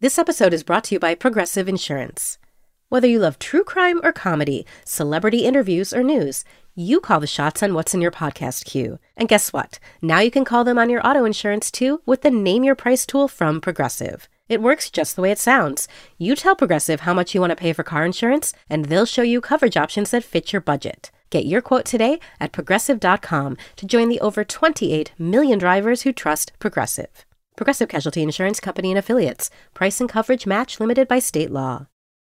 This episode is brought to you by Progressive Insurance. Whether you love true crime or comedy, celebrity interviews or news, you call the shots on what's in your podcast queue. And guess what? Now you can call them on your auto insurance too with the Name Your Price tool from Progressive. It works just the way it sounds. You tell Progressive how much you want to pay for car insurance, and they'll show you coverage options that fit your budget. Get your quote today at Progressive.com to join the over 28 million drivers who trust Progressive. Progressive Casualty Insurance Company and Affiliates. Price and coverage match limited by state law.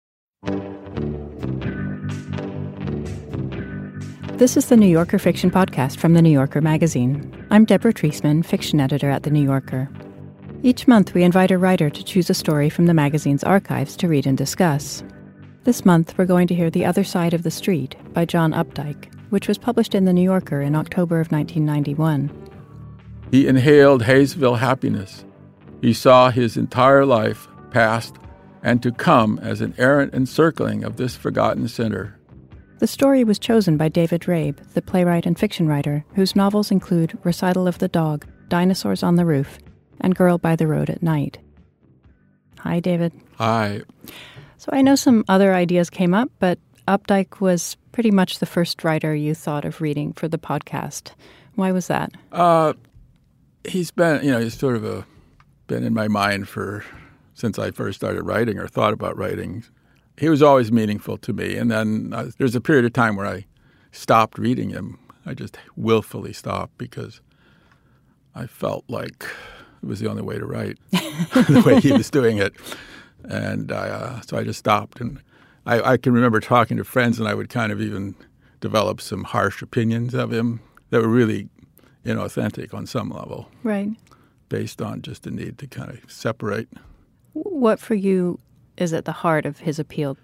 This is the New Yorker Fiction Podcast from The New Yorker magazine. I'm Deborah Treisman, fiction editor at The New Yorker. Each month, we invite a writer to choose a story from the magazine's archives to read and discuss. This month, we're going to hear The Other Side of the Street by John Updike, which was published in The New Yorker in October of 1991. He inhaled Hayesville happiness. He saw his entire life, past and to come, as an errant encircling of this forgotten center. The story was chosen by David Rabe, the playwright and fiction writer, whose novels include Recital of the Dog, Dinosaurs on the Roof, and Girl by the Road at Night. Hi, David. Hi. So I know some other ideas came up, but Updike was pretty much the first writer you thought of reading for the podcast. Why was that? He's been, he's sort of been in my mind since I first started writing or thought about writing. He was always meaningful to me. And then there's a period of time where I stopped reading him. I just willfully stopped because I felt like it was the only way to write, the way he was doing it. And so I just stopped. And I can remember talking to friends, and I would kind of even develop some harsh opinions of him that were really inauthentic on some level. Right. Based on just a need to kind of separate. What for you is at the heart of his appeal?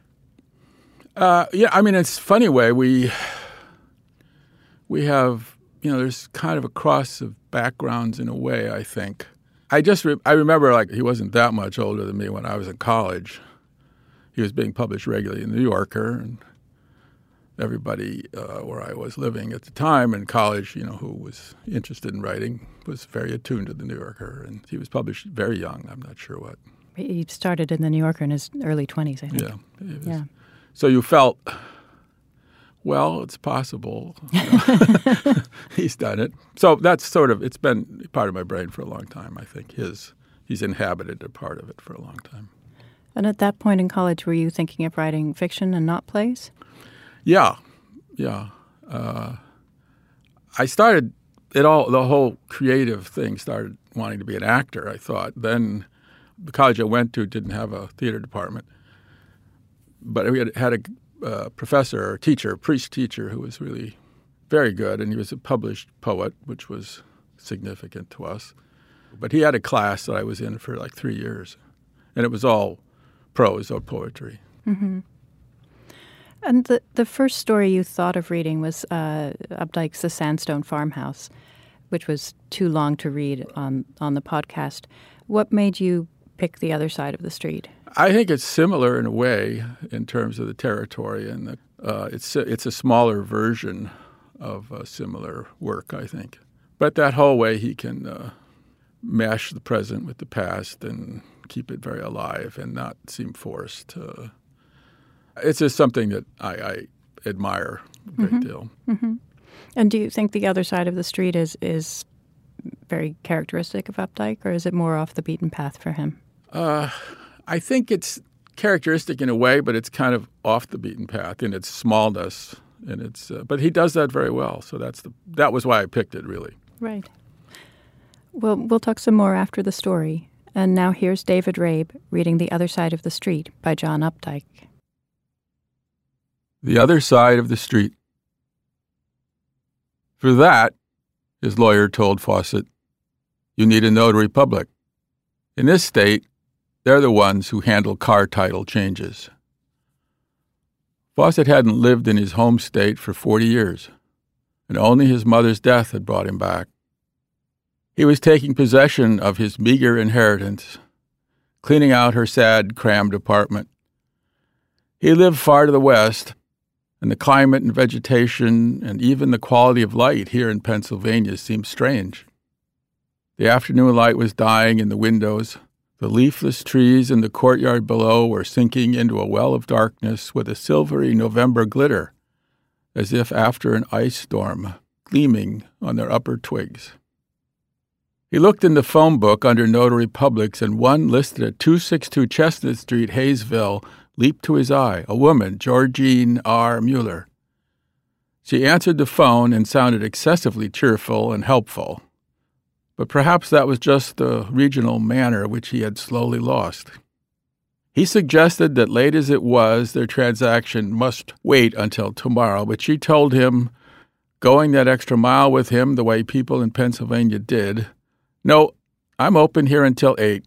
It's a funny way. We have, there's kind of a cross of backgrounds in a way, I think. I remember, he wasn't that much older than me when I was in college. He was being published regularly in The New Yorker, and everybody where I was living at the time in college, who was interested in writing, was very attuned to The New Yorker. And he was published very young. I'm not sure what. He started in The New Yorker in his early 20s, I think. Yeah. So you felt, well, it's possible. He's done it. So that's it's been part of my brain for a long time, I think. He's inhabited a part of it for a long time. And at that point in college, were you thinking of writing fiction and not plays? Yeah. I started the whole creative thing started wanting to be an actor, I thought. Then the college I went to didn't have a theater department. But we had a professor or teacher, a priest teacher, who was really very good, and he was a published poet, which was significant to us. But he had a class that I was in for 3 years, and it was all prose or poetry. Mm-hmm. And the first story you thought of reading was Updike's The Sandstone Farmhouse, which was too long to read on the podcast. What made you pick The Other Side of the Street? I think it's similar in a way in terms of the territory, and it's a smaller version of a similar work, I think. But that whole way he can mesh the present with the past and keep it very alive and not seem forced. It's just something that I admire a great deal. Mm-hmm. And do you think The Other Side of the Street is very characteristic of Updike, or is it more off the beaten path for him? I think it's characteristic in a way, but it's kind of off the beaten path in its smallness, and but he does that very well. So that was why I picked it, really. Right. Well, we'll talk some more after the story. And now here's David Rabe reading The Other Side of the Street by John Updike. The Other Side of the Street. For that, his lawyer told Fawcett, you need a notary public. In this state, they're the ones who handle car title changes. Fawcett hadn't lived in his home state for 40 years, and only his mother's death had brought him back. He was taking possession of his meager inheritance, cleaning out her sad, crammed apartment. He lived far to the west, and the climate and vegetation and even the quality of light here in Pennsylvania seemed strange. The afternoon light was dying in the windows. The leafless trees in the courtyard below were sinking into a well of darkness with a silvery November glitter, as if after an ice storm, gleaming on their upper twigs. He looked in the phone book under Notary Publics, and one listed at 262 Chestnut Street, Hayesville, leaped to his eye, a woman, Georgine R. Mueller. She answered the phone and sounded excessively cheerful and helpful, but perhaps that was just the regional manner which he had slowly lost. He suggested that, late as it was, their transaction must wait until tomorrow, but she told him, going that extra mile with him the way people in Pennsylvania did, "No, I'm open here until 8.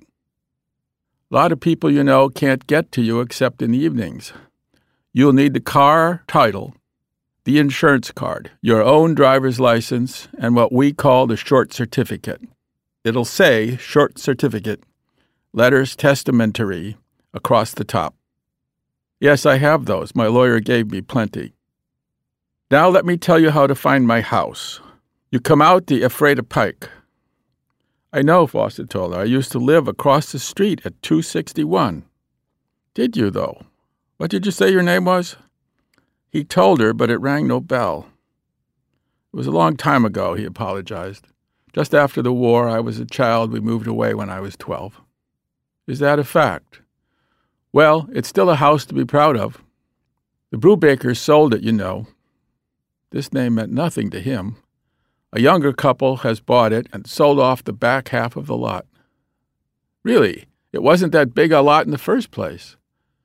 A lot of people you know can't get to you except in the evenings. You'll need the car title, the insurance card, your own driver's license, and what we call the short certificate. It'll say short certificate, letters testamentary, across the top. Yes, I have those. My lawyer gave me plenty. Now let me tell you how to find my house. You come out the Ephrata Pike." "I know," Fawcett told her. "I used to live across the street at 261. "Did you, though? What did you say your name was?" He told her, but it rang no bell. "It was a long time ago," he apologized. "Just after the war, I was a child. We moved away when I was 12. "Is that a fact?" "Well, it's still a house to be proud of. The Brubakers sold it, you know." This name meant nothing to him. A younger couple has bought it and sold off the back half of the lot. "Really? It wasn't that big a lot in the first place."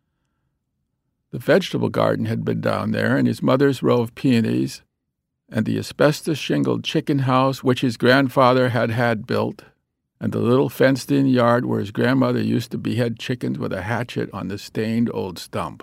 The vegetable garden had been down there, and his mother's row of peonies, and the asbestos-shingled chicken house which his grandfather had had built, and the little fenced-in yard where his grandmother used to behead chickens with a hatchet on the stained old stump.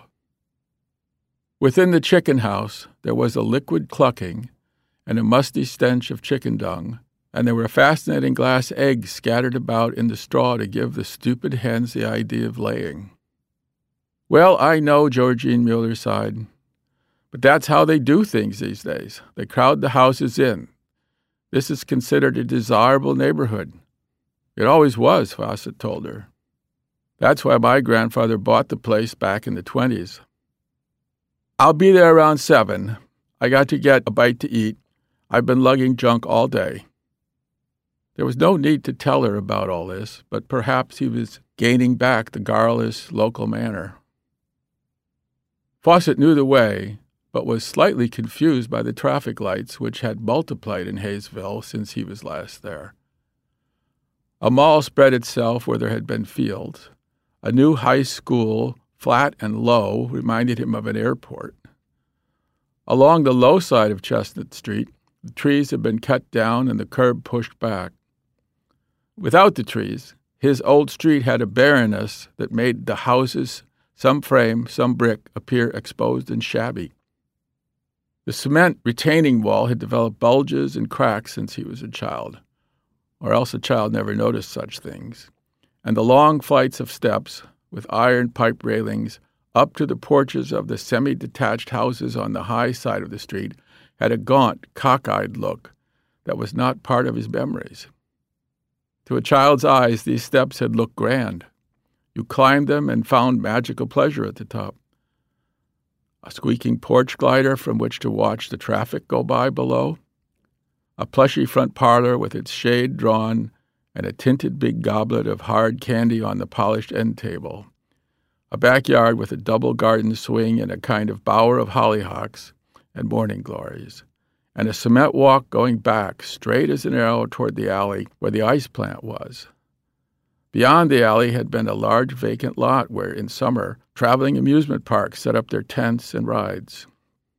Within the chicken house there was a liquid clucking and a musty stench of chicken dung, and there were fascinating glass eggs scattered about in the straw to give the stupid hens the idea of laying. "Well, I know," Georgine Mueller sighed, "but that's how they do things these days. They crowd the houses in. This is considered a desirable neighborhood." "It always was," Fawcett told her. "That's why my grandfather bought the place back in the 20s. "I'll be there around 7. I got to get a bite to eat. I've been lugging junk all day." There was no need to tell her about all this, but perhaps he was gaining back the garrulous local manner. Fawcett knew the way, but was slightly confused by the traffic lights which had multiplied in Hayesville since he was last there. A mall spread itself where there had been fields. A new high school, flat and low, reminded him of an airport. Along the low side of Chestnut Street, the trees had been cut down and the curb pushed back. Without the trees, his old street had a barrenness that made the houses, some frame, some brick, appear exposed and shabby. The cement retaining wall had developed bulges and cracks since he was a child, or else a child never noticed such things, and the long flights of steps, with iron pipe railings, up to the porches of the semi-detached houses on the high side of the street had a gaunt, cockeyed look that was not part of his memories. To a child's eyes, these steps had looked grand. You climbed them and found magical pleasure at the top. A squeaking porch glider from which to watch the traffic go by below. A plushy front parlor with its shade drawn and a tinted big goblet of hard candy on the polished end table. A backyard with a double garden swing and a kind of bower of hollyhocks and morning glories, and a cement walk going back straight as an arrow toward the alley where the ice plant was. Beyond the alley had been a large vacant lot where, in summer, traveling amusement parks set up their tents and rides.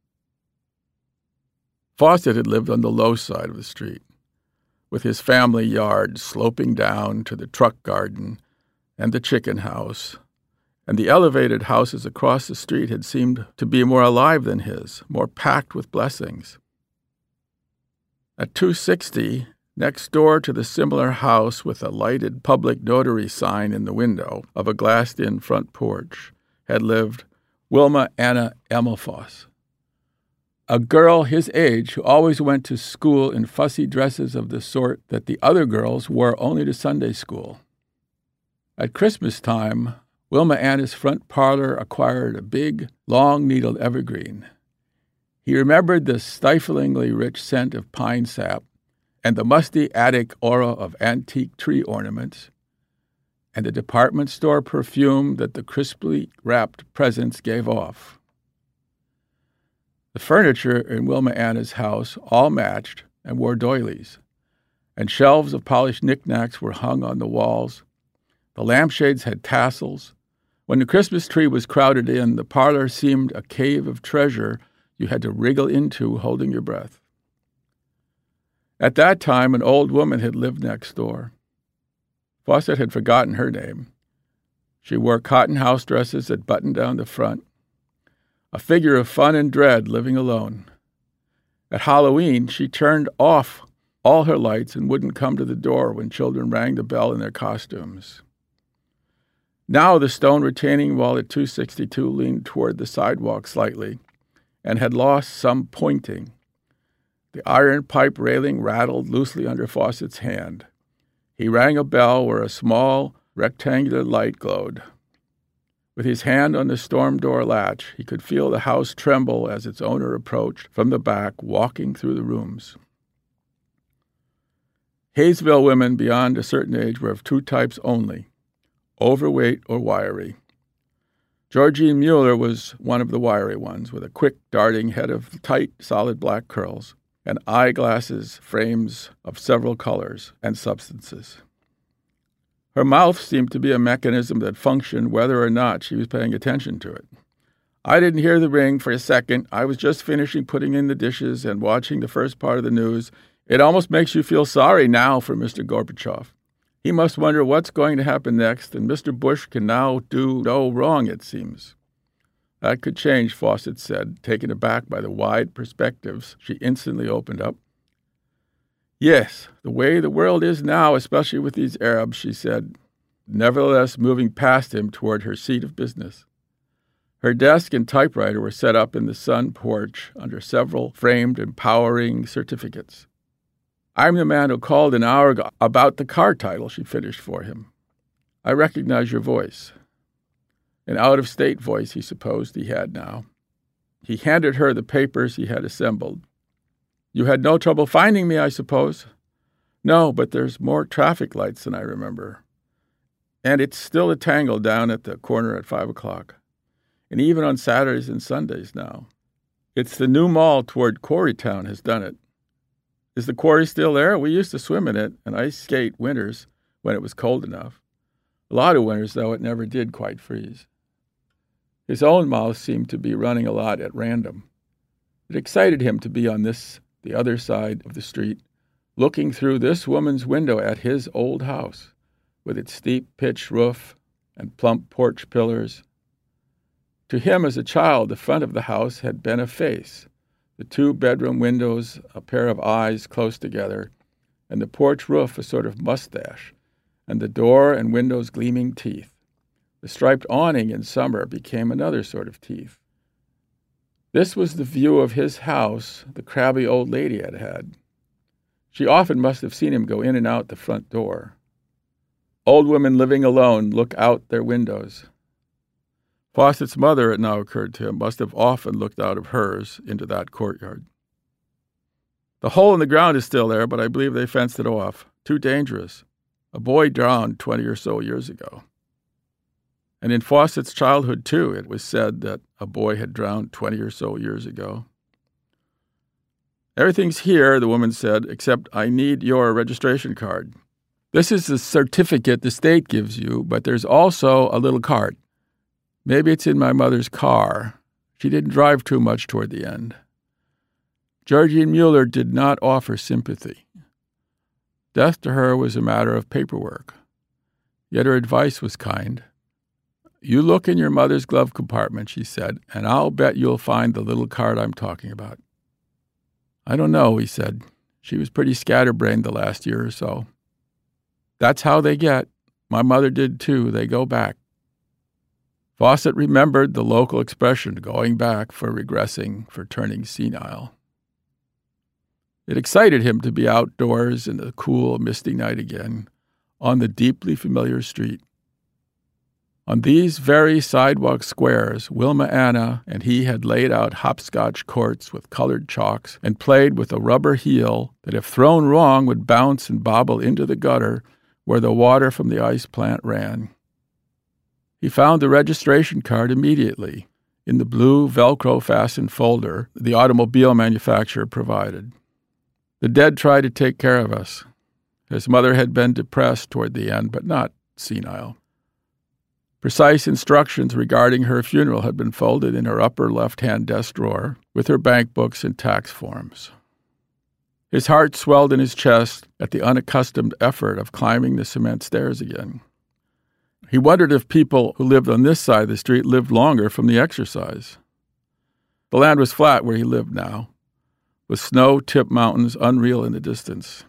Fawcett had lived on the low side of the street, with his family yard sloping down to the truck garden and the chicken house, and the elevated houses across the street had seemed to be more alive than his, more packed with blessings. At 260, next door to the similar house with a lighted public notary sign in the window of a glassed-in front porch, had lived Wilma Anna Emelfoss, a girl his age who always went to school in fussy dresses of the sort that the other girls wore only to Sunday school. At Christmas time, Wilma Anna's front parlor acquired a big, long-needled evergreen. He remembered the stiflingly rich scent of pine sap and the musty attic aura of antique tree ornaments, and the department store perfume that the crisply wrapped presents gave off. The furniture in Wilma Anna's house all matched and wore doilies, and shelves of polished knickknacks were hung on the walls. The lampshades had tassels. When the Christmas tree was crowded in, the parlor seemed a cave of treasure you had to wriggle into, holding your breath. At that time, an old woman had lived next door. Fawcett had forgotten her name. She wore cotton house dresses that buttoned down the front, a figure of fun and dread living alone. At Halloween, she turned off all her lights and wouldn't come to the door when children rang the bell in their costumes. Now the stone retaining wall at 262 leaned toward the sidewalk slightly and had lost some pointing. The iron pipe railing rattled loosely under Fawcett's hand. He rang a bell where a small, rectangular light glowed. With his hand on the storm door latch, he could feel the house tremble as its owner approached from the back, walking through the rooms. Hayesville women beyond a certain age were of two types only: overweight or wiry. Georgine Mueller was one of the wiry ones, with a quick, darting head of tight, solid black curls, and eyeglasses frames of several colors and substances. Her mouth seemed to be a mechanism that functioned whether or not she was paying attention to it. I didn't hear the ring for a second. I was just finishing putting in the dishes and watching the first part of the news. It almost makes you feel sorry now for Mr. Gorbachev. He must wonder what's going to happen next, and Mr. Bush can now do no wrong, it seems. That could change, Fawcett said, taken aback by the wide perspectives she instantly opened up. Yes, the way the world is now, especially with these Arabs, she said, nevertheless moving past him toward her seat of business. Her desk and typewriter were set up in the sun porch under several framed empowering certificates. I'm the man who called an hour ago about the car title, she finished for him. I recognize your voice. An out-of-state voice, he supposed he had now. He handed her the papers he had assembled. You had no trouble finding me, I suppose? No, but there's more traffic lights than I remember. And it's still a tangle down at the corner at 5 o'clock. And even on Saturdays and Sundays now. It's the new mall toward Quarrytown has done it. Is the quarry still there? We used to swim in it and ice skate winters when it was cold enough. A lot of winters, though, it never did quite freeze. His own mouth seemed to be running a lot at random. It excited him to be on the other side of the street, looking through this woman's window at his old house, with its steep pitched roof and plump porch pillars. To him as a child, the front of the house had been a face, the 2 bedroom windows a pair of eyes close together, and the porch roof a sort of mustache, and the door and windows gleaming teeth. The striped awning in summer became another sort of teeth. This was the view of his house the crabby old lady had had. She often must have seen him go in and out the front door. Old women living alone look out their windows. Fawcett's mother, it now occurred to him, must have often looked out of hers into that courtyard. The hole in the ground is still there, but I believe they fenced it off. Too dangerous. A boy drowned 20 or so years ago. And in Fawcett's childhood, too, it was said that a boy had drowned 20 or so years ago. Everything's here, the woman said, except I need your registration card. This is the certificate the state gives you, but there's also a little card. Maybe it's in my mother's car. She didn't drive too much toward the end. Georgine Mueller did not offer sympathy. Death to her was a matter of paperwork. Yet her advice was kind. You look in your mother's glove compartment, she said, and I'll bet you'll find the little card I'm talking about. I don't know, he said. She was pretty scatterbrained the last year or so. That's how they get. My mother did too. They go back. Fawcett remembered the local expression, going back for regressing, for turning senile. It excited him to be outdoors in the cool, misty night again, on the deeply familiar street. On these very sidewalk squares, Wilma Anna and he had laid out hopscotch courts with colored chalks and played with a rubber heel that, if thrown wrong, would bounce and bobble into the gutter where the water from the ice plant ran. He found the registration card immediately in the blue Velcro-fastened folder the automobile manufacturer provided. The dead tried to take care of us. His mother had been depressed toward the end, but not senile. Precise instructions regarding her funeral had been folded in her upper left-hand desk drawer with her bank books and tax forms. His heart swelled in his chest at the unaccustomed effort of climbing the cement stairs again. He wondered if people who lived on this side of the street lived longer from the exercise. The land was flat where he lived now, with snow-tipped mountains unreal in the distance.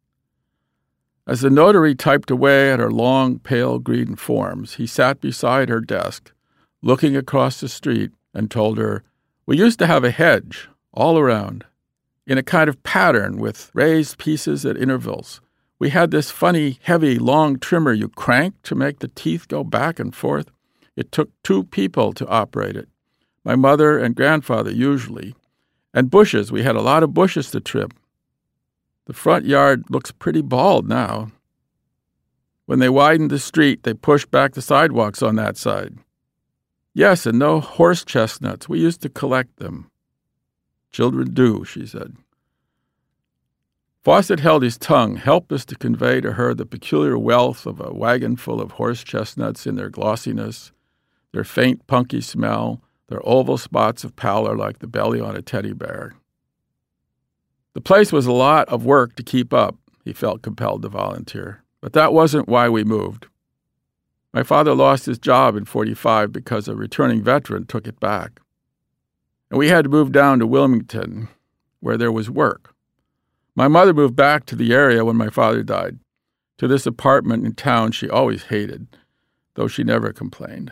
As the notary typed away at her long, pale green forms, he sat beside her desk, looking across the street, and told her, "We used to have a hedge all around, in a kind of pattern with raised pieces at intervals. We had this funny, heavy, long trimmer you cranked to make the teeth go back and forth. It took 2 people to operate it, my mother and grandfather usually. And bushes, we had a lot of bushes to trim. The front yard looks pretty bald now. When they widened the street, they pushed back the sidewalks on that side. Yes, and no horse chestnuts. We used to collect them." "Children do," she said. Fawcett held his tongue, helpless to convey to her the peculiar wealth of a wagon full of horse chestnuts in their glossiness, their faint punky smell, their oval spots of pallor like the belly on a teddy bear. The place was a lot of work to keep up, he felt compelled to volunteer, but that wasn't why we moved. My father lost his job in 1945 because a returning veteran took it back. And we had to move down to Wilmington, where there was work. My mother moved back to the area when my father died, to this apartment in town she always hated, though she never complained.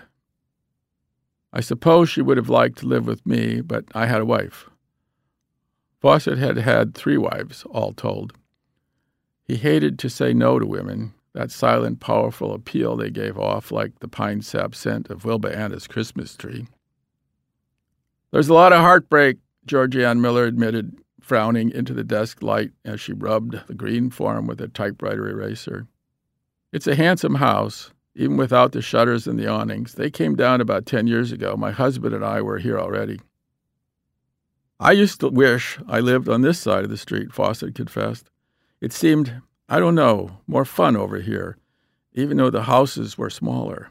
I suppose she would have liked to live with me, but I had a wife. Fawcett had had 3 wives, all told. He hated to say no to women, that silent, powerful appeal they gave off like the pine sap scent of Wilma Anna's Christmas tree. "There's a lot of heartbreak," Georgianne Miller admitted, frowning into the desk light as she rubbed the green form with a typewriter eraser. "It's a handsome house, even without the shutters and the awnings. They came down about 10 years ago. My husband and I were here already." "I used to wish I lived on this side of the street," Fawcett confessed. "It seemed, I don't know, more fun over here, even though the houses were smaller."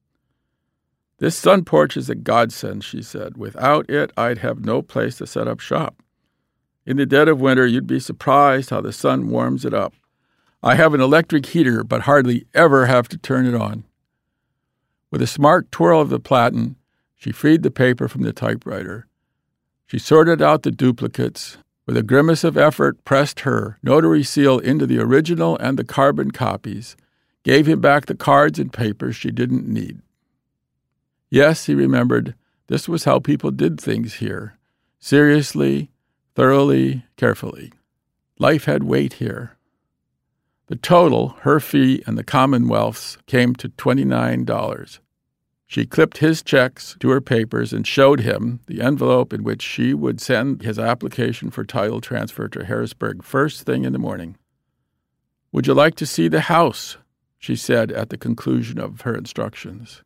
"This sun porch is a godsend," she said. "Without it, I'd have no place to set up shop. In the dead of winter, you'd be surprised how the sun warms it up. I have an electric heater, but hardly ever have to turn it on." With a smart twirl of the platen, she freed the paper from the typewriter. She sorted out the duplicates, with a grimace of effort pressed her notary seal into the original and the carbon copies, gave him back the cards and papers she didn't need. Yes, he remembered, this was how people did things here. Seriously, thoroughly, carefully. Life had weight here. The total, her fee and the Commonwealth's, came to $29. She clipped his checks to her papers and showed him the envelope in which she would send his application for title transfer to Harrisburg first thing in the morning. "Would you like to see the house?" she said at the conclusion of her instructions.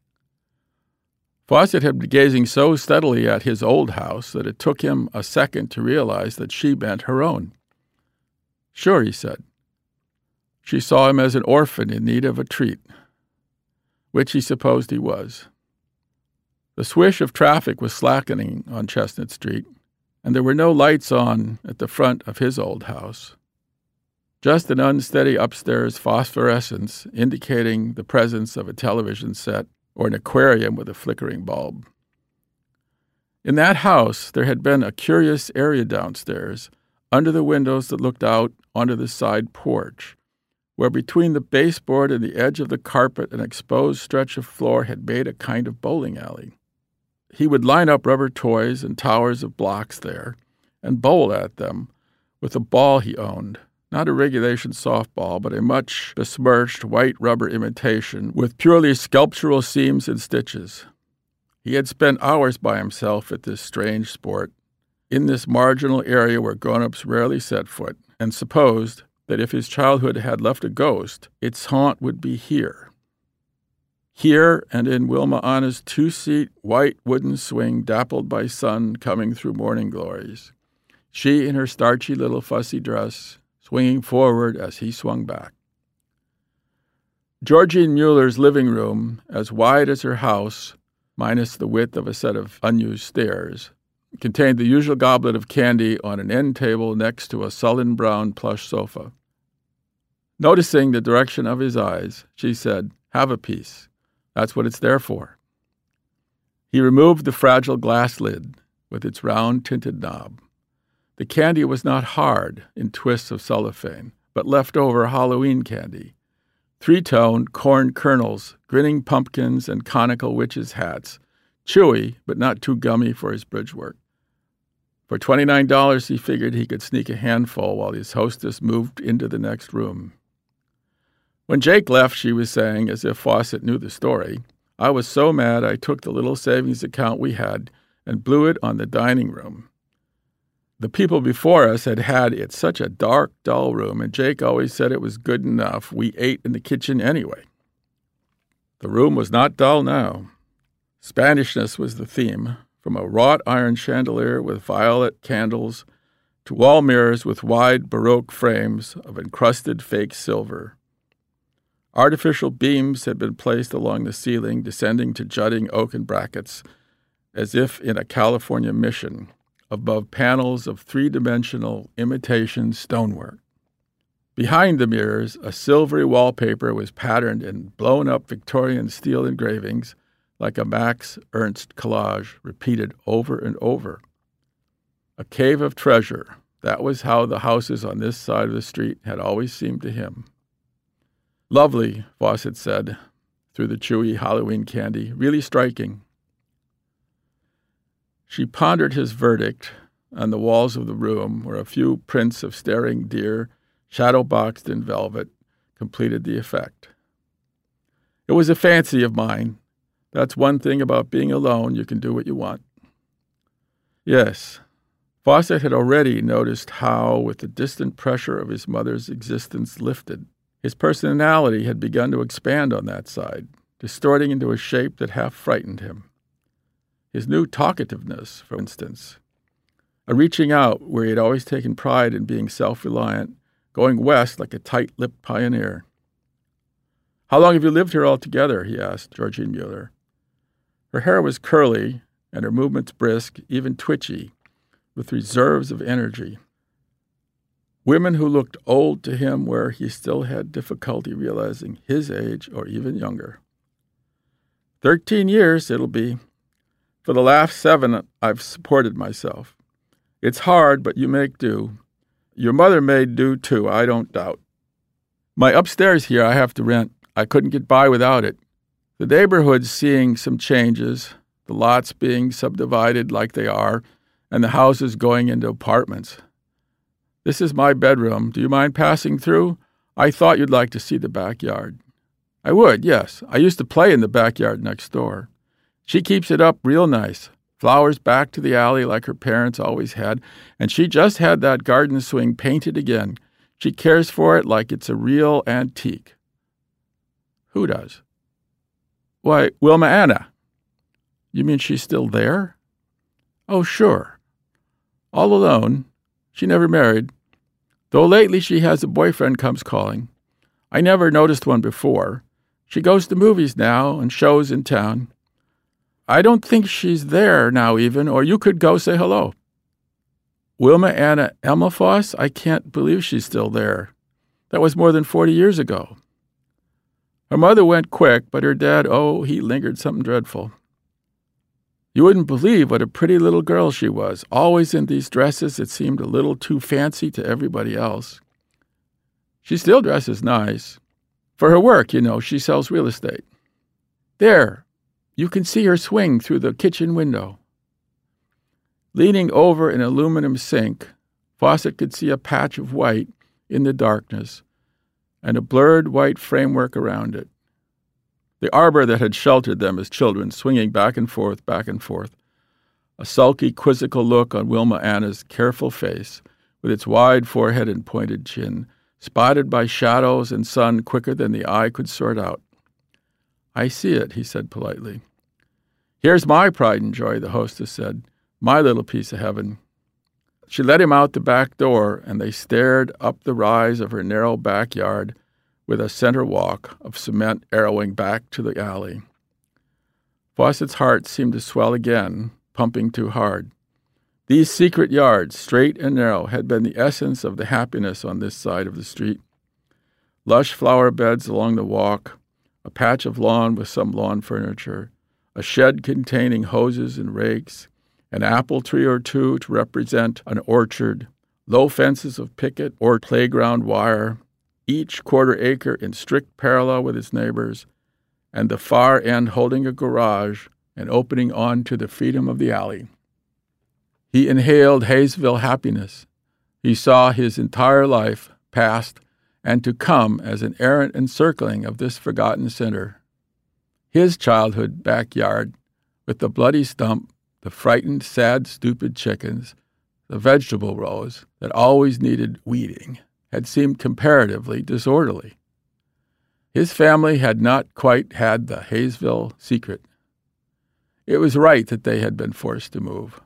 Fawcett had been gazing so steadily at his old house that it took him a second to realize that she meant her own. "Sure," he said. She saw him as an orphan in need of a treat, which he supposed he was. The swish of traffic was slackening on Chestnut Street, and there were no lights on at the front of his old house. Just an unsteady upstairs phosphorescence indicating the presence of a television set or an aquarium with a flickering bulb. In that house, there had been a curious area downstairs, under the windows that looked out onto the side porch, where between the baseboard and the edge of the carpet an exposed stretch of floor had made a kind of bowling alley. He would line up rubber toys and towers of blocks there and bowl at them with a ball he owned, not a regulation softball, but a much besmirched white rubber imitation with purely sculptural seams and stitches. He had spent hours by himself at this strange sport, in this marginal area where grown-ups rarely set foot, and supposed that if his childhood had left a ghost, its haunt would be here. Here and in Wilma Anna's two-seat white wooden swing dappled by sun coming through morning glories. She in her starchy little fussy dress, swinging forward as he swung back. Georgine Mueller's living room, as wide as her house, minus the width of a set of unused stairs, contained the usual goblet of candy on an end table next to a sullen brown plush sofa. Noticing the direction of his eyes, she said, "Have a piece. That's what it's there for." He removed the fragile glass lid with its round tinted knob. The candy was not hard in twists of cellophane, but leftover Halloween candy. Three-toned corn kernels, grinning pumpkins, and conical witches' hats. Chewy, but not too gummy for his bridge work. For $29, he figured he could sneak a handful while his hostess moved into the next room. When Jake left, she was saying, as if Fawcett knew the story, "I was so mad I took the little savings account we had and blew it on the dining room. The people before us had it such a dark, dull room, and Jake always said it was good enough. We ate in the kitchen anyway." The room was not dull now. Spanishness was the theme, from a wrought iron chandelier with violet candles to wall mirrors with wide Baroque frames of encrusted fake silver. Artificial beams had been placed along the ceiling, descending to jutting oaken brackets, as if in a California mission, above panels of three-dimensional imitation stonework. Behind the mirrors, a silvery wallpaper was patterned in blown-up Victorian steel engravings like a Max Ernst collage repeated over and over. A cave of treasure, that was how the houses on this side of the street had always seemed to him. "Lovely," Fawcett said, through the chewy Halloween candy, "really striking." She pondered his verdict. On the walls of the room were a few prints of staring deer, shadow-boxed in velvet, completed the effect. "It was a fancy of mine. That's one thing about being alone. You can do what you want." Yes, Fawcett had already noticed how, with the distant pressure of his mother's existence lifted, his personality had begun to expand on that side, distorting into a shape that half frightened him. His new talkativeness, for instance, a reaching out where he had always taken pride in being self-reliant, going west like a tight-lipped pioneer. "How long have you lived here altogether?" he asked Georgine Mueller. Her hair was curly and her movements brisk, even twitchy, with reserves of energy. Women who looked old to him where he still had difficulty realizing his age or even younger. 13 years it'll be. For the last 7, I've supported myself. It's hard, but you make do. Your mother made do, too, I don't doubt. My upstairs here I have to rent. I couldn't get by without it. The neighborhood's seeing some changes, the lots being subdivided like they are, and the houses going into apartments. This is my bedroom. Do you mind passing through? I thought you'd like to see the backyard." "I would, yes. I used to play in the backyard next door. She keeps it up real nice. Flowers back to the alley like her parents always had, and she just had that garden swing painted again. She cares for it like it's a real antique." "Who does?" "Why, Wilma Anna." "You mean she's still there?" "Oh, sure. All alone. She never married. Though lately she has a boyfriend comes calling. I never noticed one before. She goes to movies now and shows in town. I don't think she's there now even, or you could go say hello." "Wilma Anna Emma Foss? I can't believe she's still there. That was more than 40 years ago." "Her mother went quick, but her dad, he lingered something dreadful. You wouldn't believe what a pretty little girl she was, always in these dresses that seemed a little too fancy to everybody else. She still dresses nice. For her work, she sells real estate. There, you can see her swing through the kitchen window." Leaning over an aluminum sink, Fawcett could see a patch of white in the darkness, and a blurred white framework around it. The arbor that had sheltered them as children swinging back and forth, a sulky, quizzical look on Wilma Anna's careful face, with its wide forehead and pointed chin, spotted by shadows and sun quicker than the eye could sort out. "I see it," he said politely. "Here's my pride and joy," the hostess said, "my little piece of heaven." She let him out the back door, and they stared up the rise of her narrow backyard with a center walk of cement arrowing back to the alley. Fawcett's heart seemed to swell again, pumping too hard. These secret yards, straight and narrow, had been the essence of the happiness on this side of the street. Lush flower beds along the walk, a patch of lawn with some lawn furniture, a shed containing hoses and rakes, an apple tree or two to represent an orchard, low fences of picket or playground wire, each quarter-acre in strict parallel with its neighbors, and the far end holding a garage and opening onto the freedom of the alley. He inhaled Hayesville happiness. He saw his entire life, past and to come, as an errant encircling of this forgotten center. His childhood backyard, with the bloody stump, the frightened, sad, stupid chickens, the vegetable rows that always needed weeding, had seemed comparatively disorderly. His family had not quite had the Hayesville secret. It was right that they had been forced to move.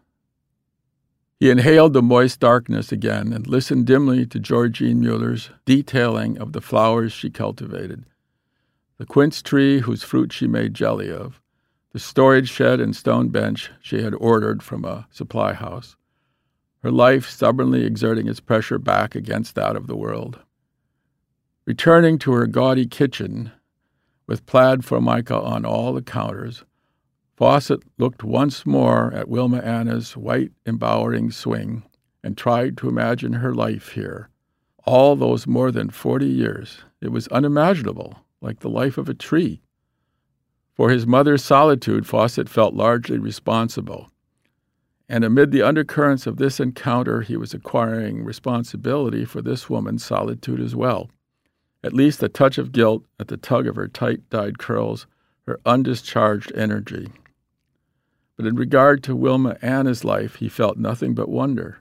He inhaled the moist darkness again and listened dimly to Georgine Mueller's detailing of the flowers she cultivated, the quince tree whose fruit she made jelly of, the storage shed and stone bench she had ordered from a supply house, her life stubbornly exerting its pressure back against that of the world. Returning to her gaudy kitchen, with plaid formica on all the counters, Fawcett looked once more at Wilma Anna's white, embowering swing and tried to imagine her life here. All those more than 40 years, it was unimaginable, like the life of a tree. For his mother's solitude, Fawcett felt largely responsible. And amid the undercurrents of this encounter, he was acquiring responsibility for this woman's solitude as well. At least a touch of guilt at the tug of her tight-dyed curls, her undischarged energy. But in regard to Wilma Anna's life, he felt nothing but wonder.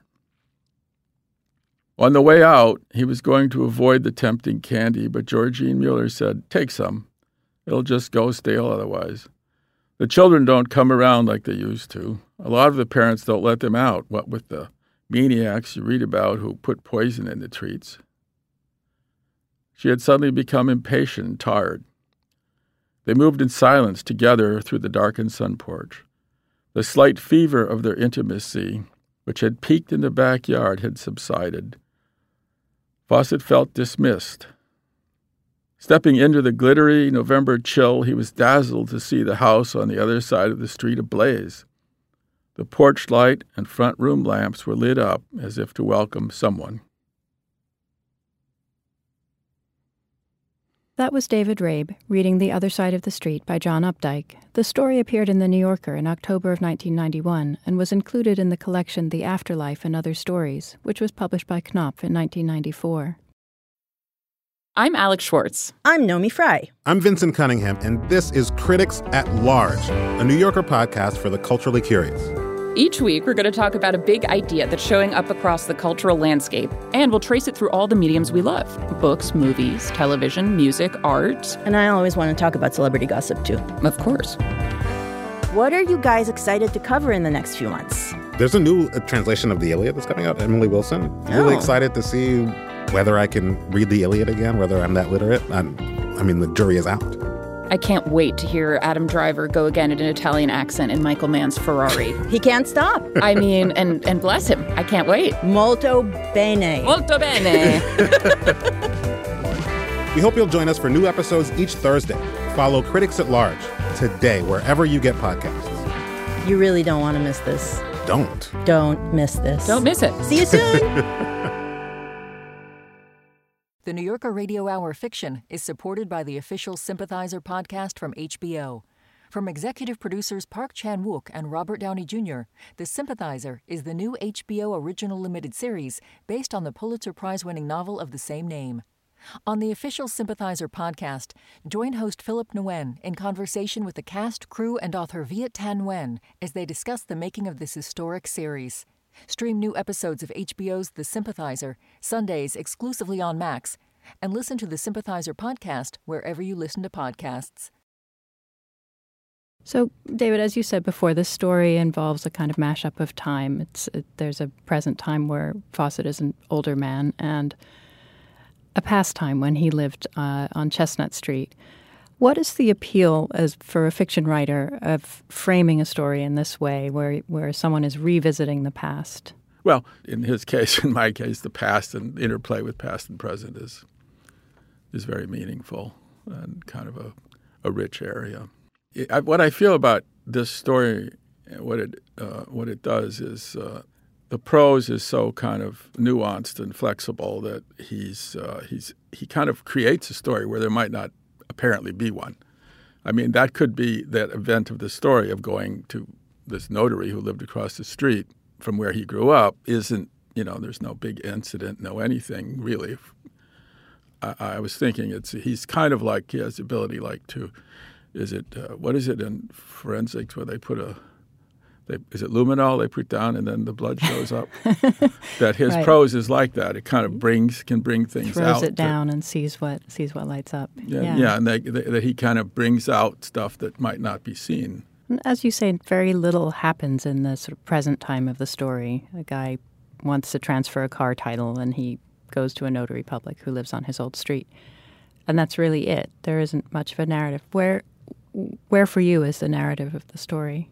On the way out, he was going to avoid the tempting candy, but Georgine Mueller said, "Take some. It'll just go stale otherwise. The children don't come around like they used to. A lot of the parents don't let them out, what with the maniacs you read about who put poison in the treats." She had suddenly become impatient and tired. They moved in silence together through the darkened sun porch. The slight fever of their intimacy, which had peaked in the backyard, had subsided. Fawcett felt dismissed. Stepping into the glittery November chill, he was dazzled to see the house on the other side of the street ablaze. The porch light and front room lamps were lit up as if to welcome someone. That was David Rabe reading The Other Side of the Street by John Updike. The story appeared in The New Yorker in October of 1991 and was included in the collection The Afterlife and Other Stories, which was published by Knopf in 1994. I'm Alex Schwartz. I'm Nomi Fry. I'm Vincent Cunningham, and this is Critics at Large, a New Yorker podcast for the culturally curious. Each week, we're going to talk about a big idea that's showing up across the cultural landscape, and we'll trace it through all the mediums we love: books, movies, television, music, art. And I always want to talk about celebrity gossip, too. Of course. What are you guys excited to cover in the next few months? There's a new translation of the Iliad that's coming out, Emily Wilson. Really excited to see whether I can read the Iliad again, whether I'm that literate. I mean, the jury is out. I can't wait to hear Adam Driver go again in an Italian accent in Michael Mann's Ferrari. He can't stop. I mean, and bless him. I can't wait. Molto bene. Molto bene. We hope you'll join us for new episodes each Thursday. Follow Critics at Large today, wherever you get podcasts. You really don't want to miss this. Don't miss this. Don't miss it. See you soon. The New Yorker Radio Hour Fiction is supported by the official Sympathizer podcast from HBO. From executive producers Park Chan-wook and Robert Downey Jr., The Sympathizer is the new HBO original limited series based on the Pulitzer Prize-winning novel of the same name. On the official Sympathizer podcast, join host Philip Nguyen in conversation with the cast, crew, and author Viet Thanh Nguyen as they discuss the making of this historic series. Stream new episodes of HBO's The Sympathizer, Sundays exclusively on Max, and listen to the Sympathizer podcast wherever you listen to podcasts. So, David, as you said before, this story involves a kind of mashup of time. There's a present time where Fawcett is an older man and a past time when he lived on Chestnut Street. What is the appeal for a fiction writer of framing a story in this way, where someone is revisiting the past? Well, in his case, in my case, the past and interplay with past and present is very meaningful and kind of a rich area. What I feel about this story, what it does is the prose is so kind of nuanced and flexible that he kind of creates a story where there might not apparently be one. I mean, that could be that event of the story of going to this notary who lived across the street from where he grew up isn't, there's no big incident, no anything really. I was thinking he's kind of like, he has the ability what is it in forensics where they put is it luminol they put down and then the blood shows up? That his right. prose is like that. It kind of can bring things out. Throws it down and sees what lights up. Yeah, and that he kind of brings out stuff that might not be seen. As you say, very little happens in the sort of present time of the story. A guy wants to transfer a car title and he goes to a notary public who lives on his old street. And that's really it. There isn't much of a narrative. Where for you is the narrative of the story?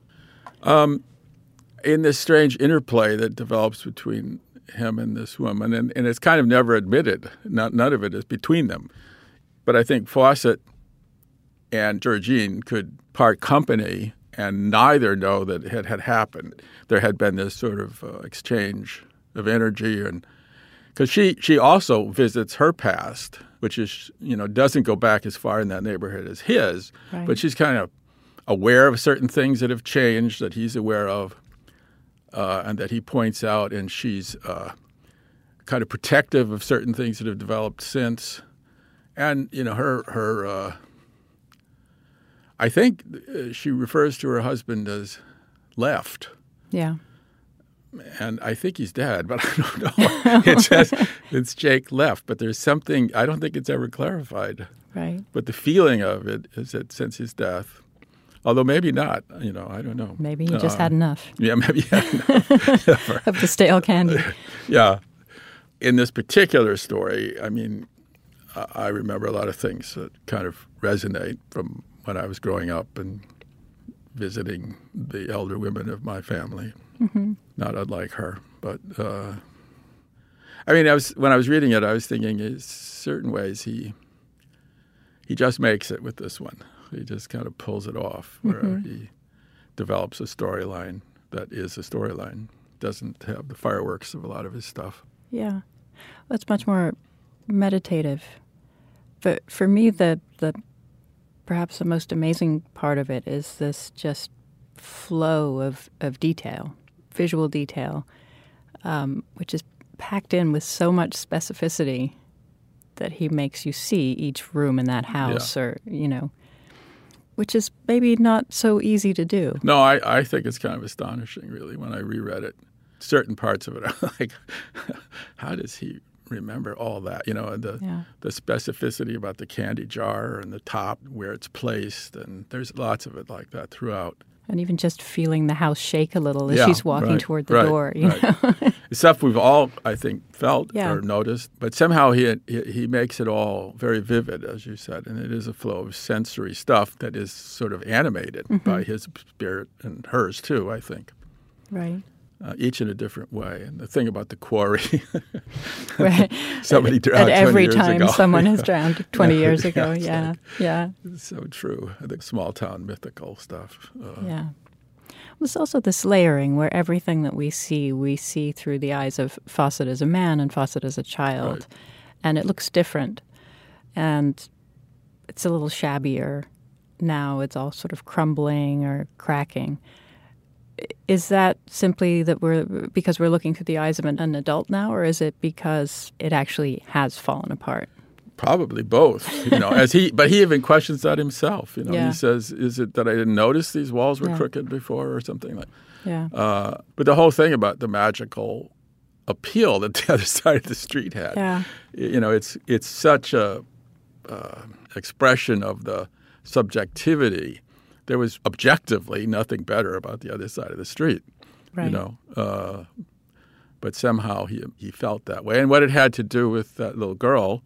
In this strange interplay that develops between him and this woman, and it's kind of never admitted. None of it is between them. But I think Fawcett and Georgine could part company and neither know that it had happened. There had been this sort of exchange of energy, and because she also visits her past, which is, doesn't go back as far in that neighborhood as his, right. But she's kind of aware of certain things that have changed that he's aware of and that he points out, and she's kind of protective of certain things that have developed since. And, her I think she refers to her husband as left. Yeah. And I think he's dead, but I don't know. It says it's Jake left, but there's something, I don't think it's ever clarified. Right. but the feeling of it is that since his death, although maybe not, I don't know. Maybe he just had enough. Yeah, maybe he had enough. Of the stale candy. Yeah. In this particular story, I mean, I remember a lot of things that kind of resonate from when I was growing up and visiting the elder women of my family. Mm-hmm. Not unlike her, but I mean, when I was reading it, I was thinking, in certain ways, he just makes it with this one. He just kind of pulls it off, where he develops a storyline that is a storyline. Doesn't have the fireworks of a lot of his stuff. Yeah, well, it's much more meditative. But for me, the perhaps the most amazing part of it is this just flow of detail. Visual detail, which is packed in with so much specificity that he makes you see each room in that house, or, which is maybe not so easy to do. No, I think it's kind of astonishing, really, when I reread it. Certain parts of it, I'm like, how does he remember all that? And the specificity about the candy jar and the top, where it's placed, and there's lots of it like that throughout. And even just feeling the house shake a little as she's walking toward the door. You know? Stuff we've all, I think, felt or noticed. But somehow he makes it all very vivid, as you said. And it is a flow of sensory stuff that is sort of animated by his spirit and hers, too, I think. Right. Each in a different way. And the thing about the quarry, right. Somebody drowned 20 years ago. Every time someone has drowned 20 years ago, It's so true. I think small-town mythical stuff. There's also this layering where everything that we see through the eyes of Fawcett as a man and Fawcett as a child. Right. And it looks different. And it's a little shabbier now it's all sort of crumbling or cracking. Is that simply that because we're looking through the eyes of an adult now, or is it because it actually has fallen apart? Probably both, but he even questions that himself. Yeah. He says, "Is it that I didn't notice these walls were crooked before, or something like?" Yeah. But the whole thing about the magical appeal that the other side of the street had, it's such a expression of the subjectivity. There was objectively nothing better about the other side of the street, right. But somehow he felt that way, and what it had to do with that little girl.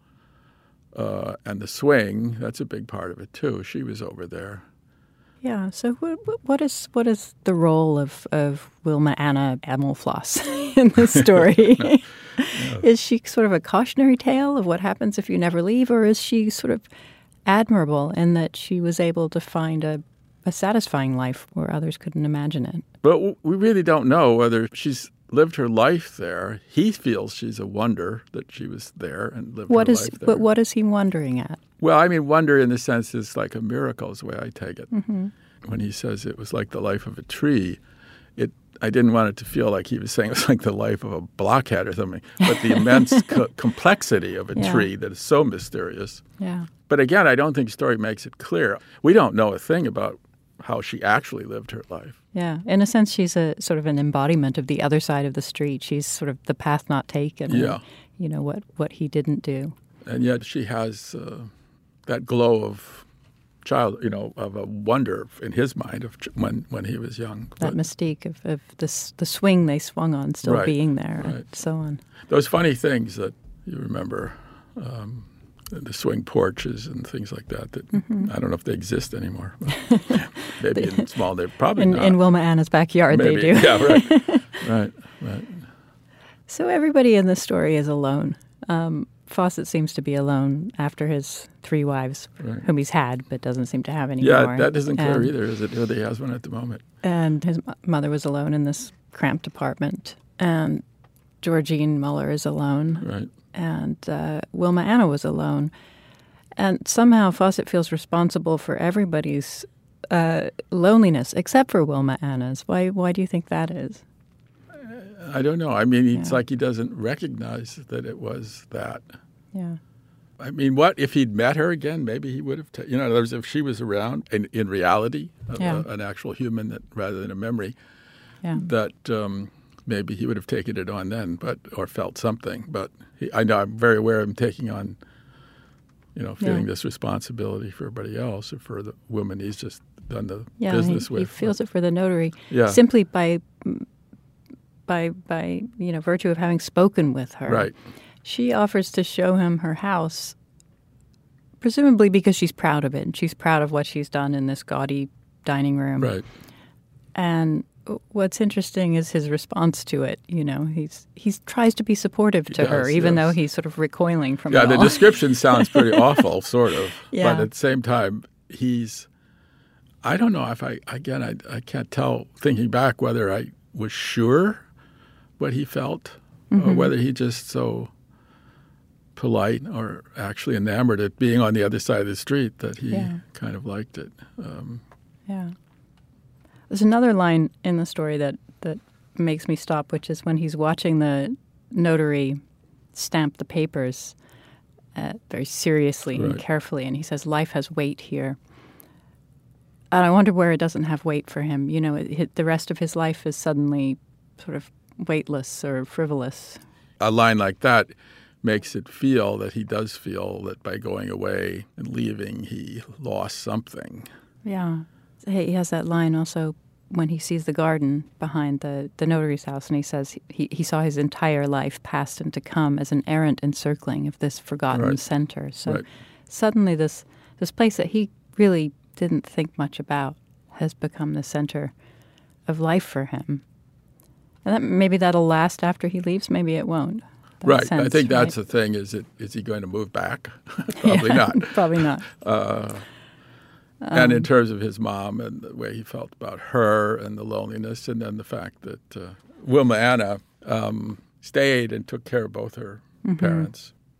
And the swing, that's a big part of it, too. She was over there. Yeah. So what is the role of Wilma Anna Amelfloss in this story? No. Is she sort of a cautionary tale of what happens if you never leave, or is she sort of admirable in that she was able to find a satisfying life where others couldn't imagine it? But we really don't know whether she's lived her life there. He feels she's a wonder that she was there and lived her life there. But what is he wondering at? Well, I mean, wonder in the sense is like a miracle is the way I take it. Mm-hmm. When he says it was like the life of a tree, I didn't want it to feel like he was saying it was like the life of a blockhead or something, but the immense complexity of a tree that is so mysterious. Yeah. But again, I don't think the story makes it clear. We don't know a thing about how she actually lived her life. Yeah. In a sense, she's a sort of an embodiment of the other side of the street. She's sort of the path not taken. Yeah. And, what he didn't do. And yet she has that glow of of a wonder in his mind of when he was young. That mystique of the swing they swung on still being there and so on. Those funny things that you remember, the swing porches and things like that I don't know if they exist anymore. Maybe in small, they're probably not. In Wilma Anna's backyard Maybe. they do. Yeah, right. So everybody in this story is alone. Fawcett seems to be alone after his 3 wives, whom he's had but doesn't seem to have anymore. Yeah, that isn't clear either, is it? Whether he has one at the moment. And his mother was alone in this cramped apartment. And Georgine Muller is alone. Right. And Wilma Anna was alone. And somehow Fawcett feels responsible for everybody's loneliness, except for Wilma Anna's. Why do you think that is? I don't know. I mean, it's like he doesn't recognize that it was that. Yeah. I mean, what if he'd met her again? Maybe he would have. In other words, if she was around in reality, an actual human rather than a memory, that maybe he would have taken it on then, or felt something. But I know I'm very aware of him taking on, feeling this responsibility for everybody else or for the woman he's just done the business with. He feels it for the notary simply by virtue of having spoken with her. Right. She offers to show him her house, presumably because she's proud of it, and she's proud of what she's done in this gaudy dining room. Right. And what's interesting is his response to it. He tries to be supportive to her, even though he's sort of recoiling from it all. Yeah, the description sounds pretty awful, sort of. Yeah. But at the same time, I don't know if I can't tell, thinking back, whether I was sure what he felt or whether he just so polite or actually enamored at being on the other side of the street that he kind of liked it. There's another line in the story that makes me stop, which is when he's watching the notary stamp the papers very seriously and carefully, and he says, "Life has weight here." And I wonder where it doesn't have weight for him. The rest of his life is suddenly sort of weightless or frivolous. A line like that makes it feel that he does feel that by going away and leaving, he lost something. Yeah. He has that line also when he sees the garden behind the notary's house, and he says he saw his entire life past and to come as an errant encircling of this forgotten center. So suddenly this place that he really didn't think much about has become the center of life for him. And maybe that'll last after he leaves. Maybe it won't. Right. I think that's the thing. Is he going to move back? Probably not. Probably not. And in terms of his mom and the way he felt about her and the loneliness, and then the fact that Wilma Anna stayed and took care of both her parents.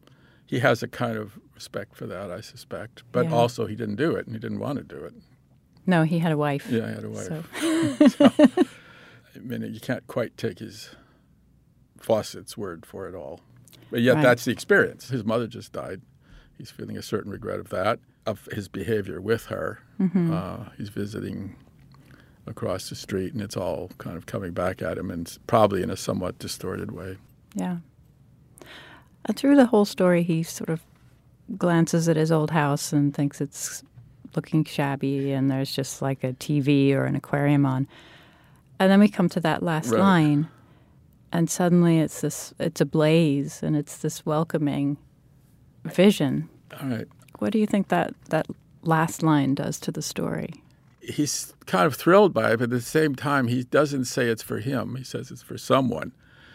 he has a kind of respect for that, I suspect. But also he didn't do it, and he didn't want to do it. No, he had a wife. Yeah, he had a wife. So. I mean, you can't quite take his Fawcett's word for it all. But yet that's the experience. His mother just died. He's feeling a certain regret of that, of his behavior with her. He's visiting across the street, and it's all kind of coming back at him, and probably in a somewhat distorted way. Yeah. Through the whole story, he sort of glances at his old house and thinks it's looking shabby, and there's just like a TV or an aquarium on. And then we come to that last line, and suddenly it's ablaze, and it's this welcoming vision. All right. What do you think that last line does to the story? He's kind of thrilled by it, but at the same time, he doesn't say it's for him. He says it's for someone,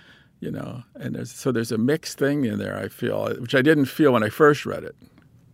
And there's a mixed thing in there, I feel, which I didn't feel when I first read it.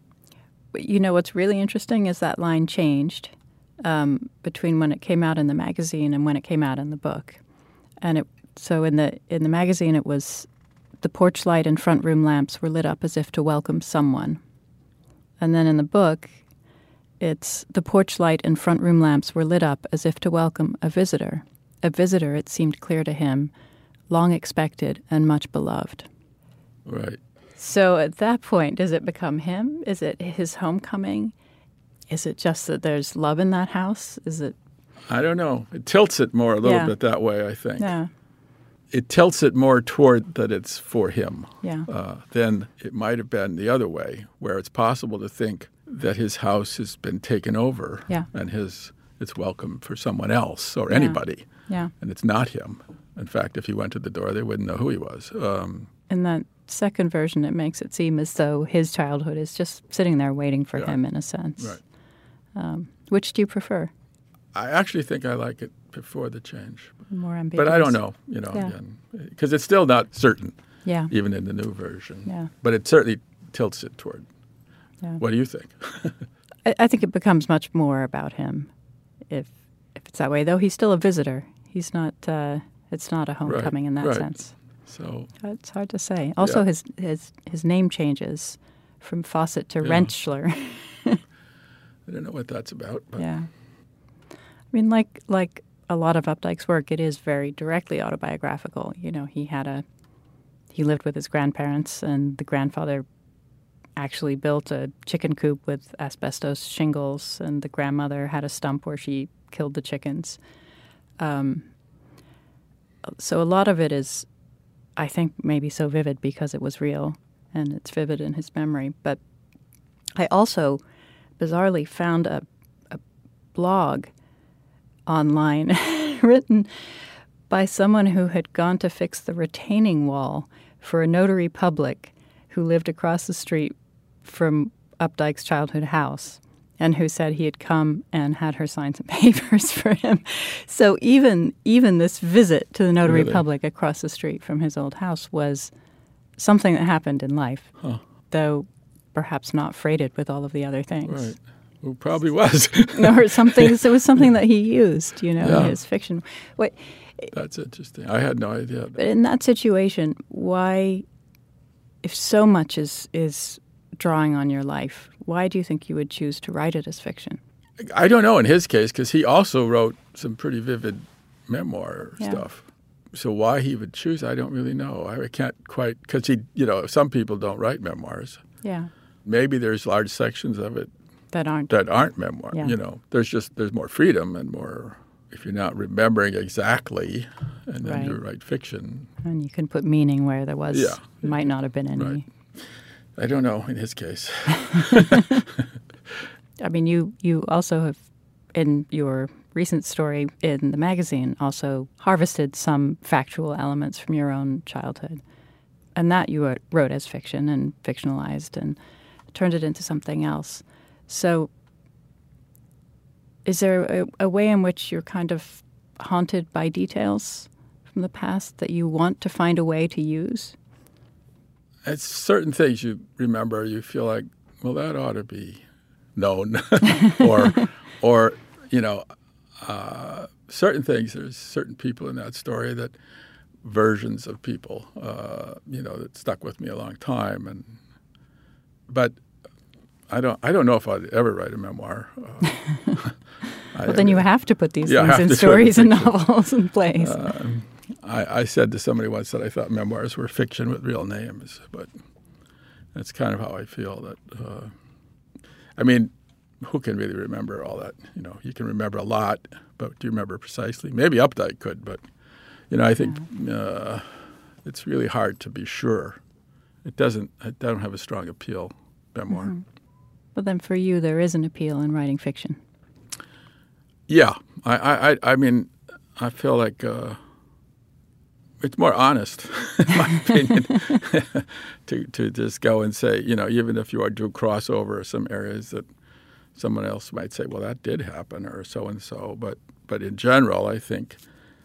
What's really interesting is that line changed between when it came out in the magazine and when it came out in the book. And so in the magazine, it was the porch light and front room lamps were lit up as if to welcome someone. And then in the book, it's the porch light and front room lamps were lit up as if to welcome a visitor. A visitor, it seemed clear to him, long expected and much beloved. Right. So at that point, does it become him? Is it his homecoming? Is it just that there's love in that house? Is it? I don't know. It tilts it more a little bit that way, I think. Yeah. It tilts it more toward that it's for him. Yeah. Than it might have been the other way, where it's possible to think that his house has been taken over and it's welcome for someone else or anybody. Yeah. And it's not him. In fact, if he went to the door, they wouldn't know who he was. In that second version, it makes it seem as though his childhood is just sitting there waiting for him, in a sense. Right. Which do you prefer? I actually think I like it before the change. More ambiguous. But I don't know, again, because it's still not certain, even in the new version. Yeah. But it certainly tilts it toward. Yeah. What do you think? I think it becomes much more about him if it's that way, though he's still a visitor. He's not, it's not a homecoming in that sense. So it's hard to say. Also, his name changes from Fawcett to Rentschler. I don't know what that's about. But. Yeah. I mean, like a lot of Updike's work, it is very directly autobiographical. He lived with his grandparents, and the grandfather actually built a chicken coop with asbestos shingles, and the grandmother had a stump where she killed the chickens. So a lot of it is, I think, maybe so vivid because it was real, and it's vivid in his memory. But I also, bizarrely, found a blog online written by someone who had gone to fix the retaining wall for a notary public who lived across the street from Updike's childhood house, and who said he had come and had her sign some papers for him. So even this visit to the notary public across the street from his old house was something that happened in life, though perhaps not freighted with all of the other things. Right. Well, probably was. Or something. So it was something that he used, in his fiction. Wait, that's interesting. I had no idea. But in that situation, why, if so much is drawing on your life, why do you think you would choose to write it as fiction? I don't know in his case, because he also wrote some pretty vivid memoir stuff. So why he would choose, I don't really know. I can't quite, because some people don't write memoirs. Yeah. Maybe there's large sections of it that aren't memoir. Yeah. There's more freedom and more, if you're not remembering exactly, and then you write fiction. And you can put meaning where there might not have been any. Right. I don't know in his case. I mean, you also have, in your recent story in the magazine, also harvested some factual elements from your own childhood. And that you wrote as fiction and fictionalized and turned it into something else. So is there a way in which you're kind of haunted by details from the past that you want to find a way to use? It's certain things you remember. You feel like, well, that ought to be known, or certain things. There's certain people in that story versions of people, that stuck with me a long time, and but I don't know if I'd ever write a memoir. Well, then you have to put these things in stories and novels and plays. I said to somebody once that I thought memoirs were fiction with real names, but that's kind of how I feel. That I mean, who can really remember all that? You know, you can remember a lot, but do you remember precisely? Maybe Updike could, but you know, I think it's really hard to be sure. It don't have a strong appeal, memoir. Mm-hmm. But then for you, there is an appeal in writing fiction. Yeah, I mean, I feel like it's more honest, in my opinion, to just go and say, you know, even if you are to cross over some areas that someone else might say, well, that did happen, or so and so. But in general, I think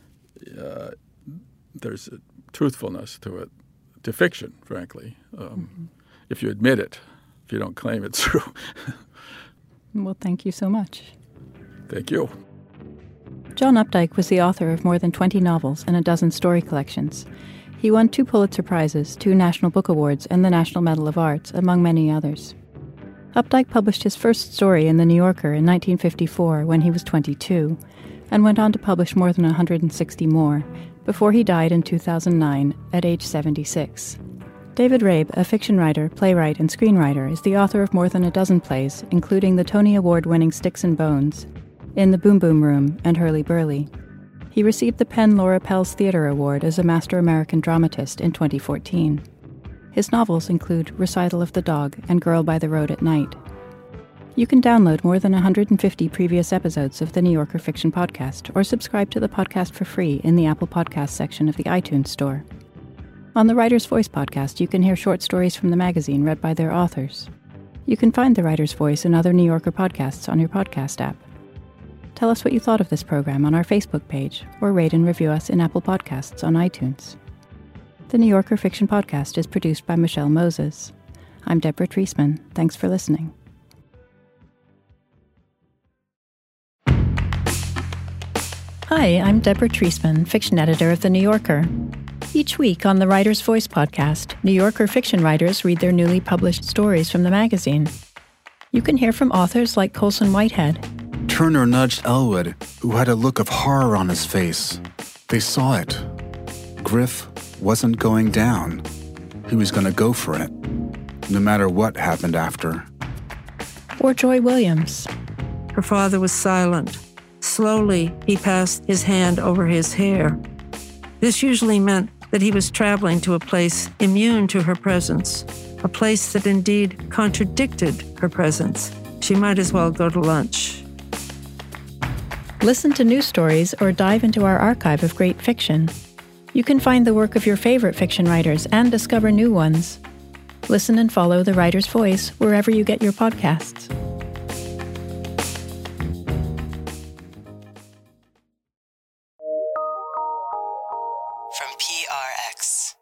there's a truthfulness to it, to fiction, frankly, if you admit it, if you don't claim it's true. Well, thank you so much. Thank you. John Updike was the author of more than 20 novels and a dozen story collections. He won 2 Pulitzer Prizes, 2 National Book Awards, and the National Medal of Arts, among many others. Updike published his first story in The New Yorker in 1954 when he was 22, and went on to publish more than 160 more, before he died in 2009 at age 76. David Rabe, a fiction writer, playwright, and screenwriter, is the author of more than a dozen plays, including the Tony Award-winning Sticks and Bones, In the Boom Boom Room, and Hurly Burly. He received the Penn Laura Pels Theatre Award as a Master American Dramatist in 2014. His novels include Recital of the Dog and Girl by the Road at Night. You can download more than 150 previous episodes of the New Yorker Fiction Podcast or subscribe to the podcast for free in the Apple Podcast section of the iTunes Store. On the Writer's Voice podcast, you can hear short stories from the magazine read by their authors. You can find the Writer's Voice and other New Yorker podcasts on your podcast app. Tell us what you thought of this program on our Facebook page, or rate and review us in Apple Podcasts on iTunes. The New Yorker Fiction Podcast is produced by Michelle Moses. I'm Deborah Treisman. Thanks for listening. Hi, I'm Deborah Treisman, fiction editor of The New Yorker. Each week on the Writer's Voice podcast, New Yorker fiction writers read their newly published stories from the magazine. You can hear from authors like Colson Whitehead. Turner nudged Elwood, who had a look of horror on his face. They saw it. Griff wasn't going down. He was going to go for it, no matter what happened after. Or Joy Williams. Her father was silent. Slowly, he passed his hand over his hair. This usually meant that he was traveling to a place immune to her presence, a place that indeed contradicted her presence. She might as well go to lunch. Listen to new stories or dive into our archive of great fiction. You can find the work of your favorite fiction writers and discover new ones. Listen and follow The Writer's Voice wherever you get your podcasts. From PRX.